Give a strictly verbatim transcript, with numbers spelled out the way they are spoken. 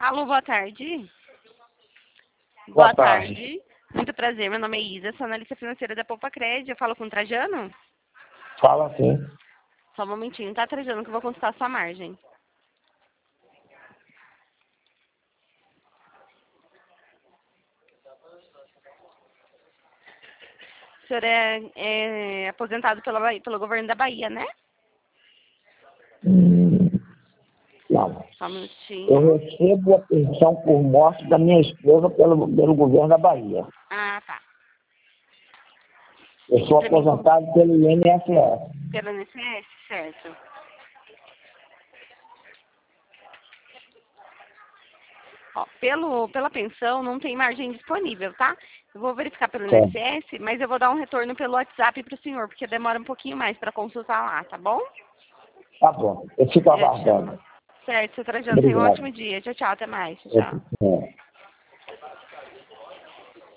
Alô, boa tarde. Boa Boa tarde. tarde. Muito prazer, meu nome é Isa, sou analista financeira da Poupa Crédito. Eu falo com o Trajano? Fala sim. Só um momentinho, tá, Trajano, que eu vou consultar a sua margem. O senhor é, é aposentado pela, Bahia- pelo governo da Bahia, né? Hum, não. Só um Eu minutinho. recebo a pensão por morte da minha esposa pelo, pelo governo da Bahia. Ah, tá. Eu sou Pra mim, com- aposentado pelo I N S S. pelo I N S S, certo. Ó, pelo, pela pensão não tem margem disponível, tá? Eu vou verificar pelo Certo. I N S S, mas eu vou dar um retorno pelo WhatsApp para o senhor, porque demora um pouquinho mais para consultar lá, tá bom? Tá bom. Eu fico Já te chamo. aguardando. Certo, seu Trajano, tenha um Obrigado. ótimo dia. Tchau, tchau, até mais. Tchau, tchau. É.